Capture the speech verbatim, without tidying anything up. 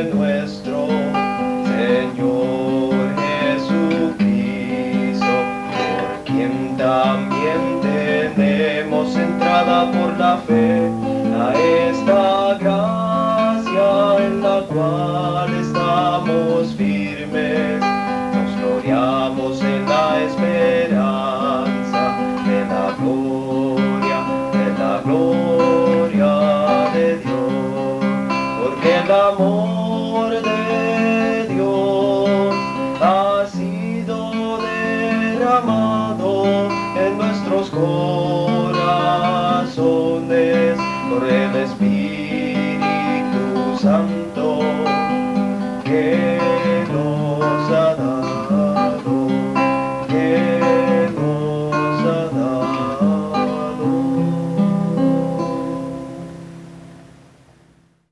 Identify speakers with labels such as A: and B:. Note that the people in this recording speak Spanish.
A: de nuestro Señor Jesucristo, por quien también tenemos entrada por la fe a esta gracia en la cual estamos firmes. Nos gloriamos en la esperanza de la gloria, de la gloria de Dios, porque el amor de Dios ha sido derramado en nuestros corazones por el Espíritu Santo que